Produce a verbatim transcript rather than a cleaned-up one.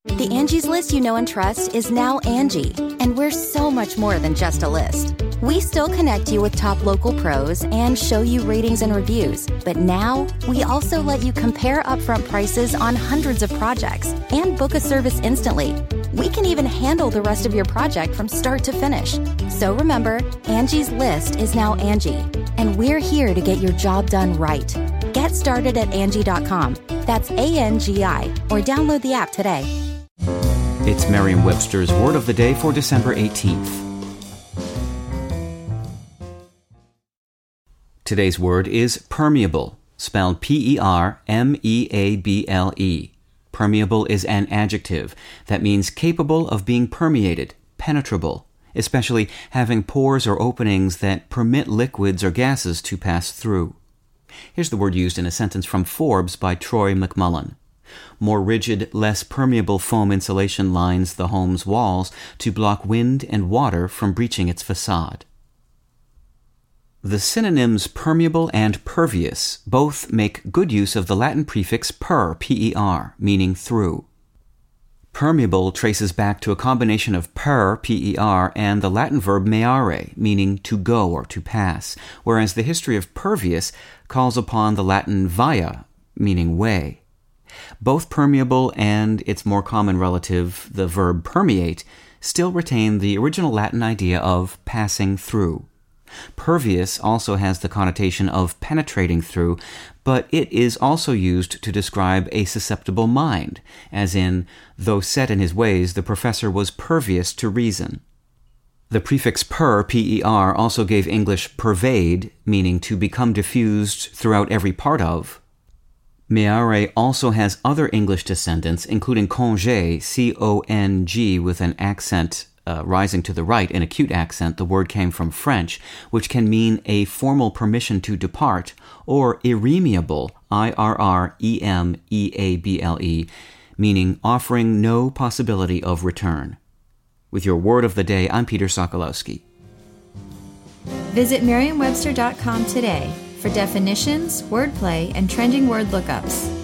The Angie's List you know and trust is now Angie, and we're so much more than just a list. We still connect you with top local pros and show you ratings and reviews, but now we also let you compare upfront prices on hundreds of projects and book a service instantly. We can even handle the rest of your project from start to finish. So remember, Angie's List is now Angie, and we're here to get your job done right. Get started at Angie dot com. That's A N G I, or download the app today. It's Merriam-Webster's Word of the Day for December eighteenth. Today's word is permeable, spelled P E R M E A B L E. Permeable is an adjective that means capable of being permeated, penetrable, especially having pores or openings that permit liquids or gases to pass through. Here's the word used in a sentence from Forbes by Troy McMullen. More rigid, less permeable foam insulation lines the home's walls to block wind and water from breaching its facade. The synonyms permeable and pervious both make good use of the Latin prefix per, P E R, meaning through. Permeable traces back to a combination of per, P E R, and the Latin verb meare, meaning to go or to pass, whereas the history of pervious calls upon the Latin via, meaning way. Both permeable and its more common relative, the verb permeate, still retain the original Latin idea of passing through. Pervious also has the connotation of penetrating through, but it is also used to describe a susceptible mind, as in, though set in his ways, the professor was pervious to reason. The prefix per, P E R, also gave English pervade, meaning to become diffused throughout every part of. Meare also has other English descendants, including congé, C O N G, with an accent uh, rising to the right, an acute accent. The word came from French, which can mean a formal permission to depart, or irremeable, I R R E M E A B L E, meaning offering no possibility of return. With your word of the day, I'm Peter Sokolowski. Visit Merriam Webster dot com today for definitions, wordplay, and trending word lookups.